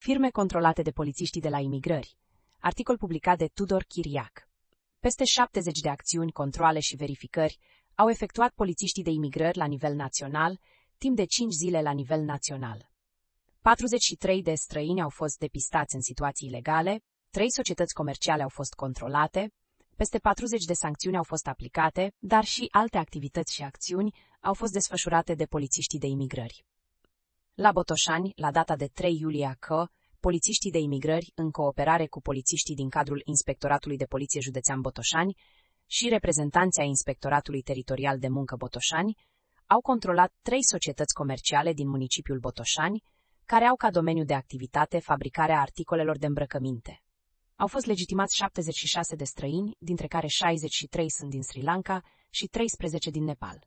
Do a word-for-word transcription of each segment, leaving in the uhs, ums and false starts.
Firme controlate de polițiștii de la imigrări. Articol publicat de Tudor Chiriac. Peste șaptezeci de acțiuni, controale și verificări au efectuat polițiștii de imigrări la nivel național, timp de cinci zile la nivel național. patruzeci și trei de străini au fost depistați în situații ilegale, trei societăți comerciale au fost controlate, peste patruzeci de sancțiuni au fost aplicate, dar și alte activități și acțiuni au fost desfășurate de polițiștii de imigrări. La Botoșani, la data de trei iulie A C, polițiștii de imigrări, în cooperare cu polițiștii din cadrul Inspectoratului de Poliție Județean Botoșani și reprezentanții ai Inspectoratului Teritorial de Muncă Botoșani, au controlat trei societăți comerciale din municipiul Botoșani, care au ca domeniu de activitate fabricarea articolelor de îmbrăcăminte. Au fost legitimați șaptezeci și șase de străini, dintre care șaizeci și trei sunt din Sri Lanka și treisprezece din Nepal.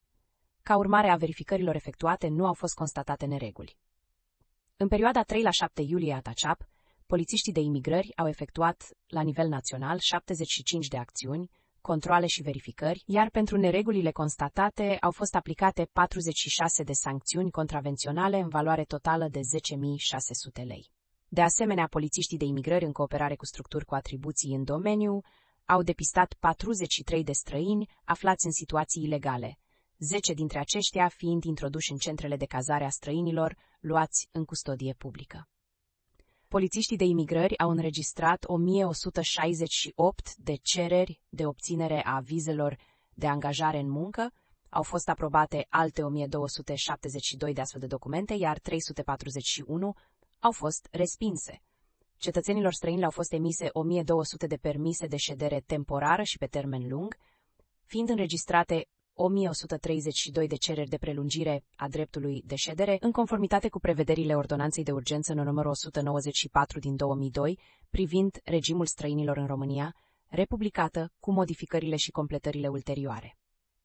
Ca urmare a verificărilor efectuate, nu au fost constatate nereguli. În perioada trei la șapte iulie A T A C A P, polițiștii de imigrări au efectuat, la nivel național, șaptezeci și cinci de acțiuni, controale și verificări, iar pentru neregulile constatate au fost aplicate patruzeci și șase de sancțiuni contravenționale în valoare totală de zece mii șase sute lei. De asemenea, polițiștii de imigrări, în cooperare cu structuri cu atribuții în domeniu, au depistat patruzeci și trei de străini aflați în situații ilegale, zece dintre aceștia fiind introduși în centrele de cazare a străinilor luați în custodie publică. Polițiștii de imigrări au înregistrat o mie o sută șaizeci și opt de cereri de obținere a vizelor de angajare în muncă, au fost aprobate alte o mie două sute șaptezeci și doi de astfel de documente, iar trei sute patruzeci și unu au fost respinse. Cetățenilor străini le-au fost emise o mie două sute de permise de ședere temporară și pe termen lung, fiind înregistrate o mie o sută treizeci și doi de cereri de prelungire a dreptului de ședere, în conformitate cu prevederile Ordonanței de Urgență numărul o sută nouăzeci și patru din două mii doi, privind regimul străinilor în România, republicată cu modificările și completările ulterioare.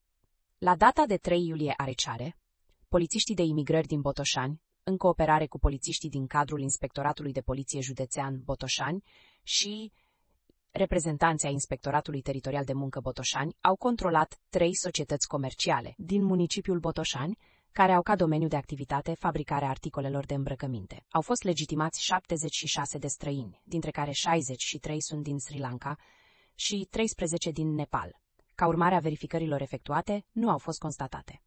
La data de trei iulie a recare, polițiștii de imigrări din Botoșani, în cooperare cu polițiștii din cadrul Inspectoratului de Poliție Județean Botoșani și reprezentanții ai Inspectoratului Teritorial de Muncă Botoșani, au controlat trei societăți comerciale din municipiul Botoșani, care au ca domeniu de activitate fabricarea articolelor de îmbrăcăminte. Au fost legitimați șaptezeci și șase de străini, dintre care șaizeci și trei sunt din Sri Lanka și treisprezece din Nepal. Ca urmare a verificărilor efectuate, nu au fost constatate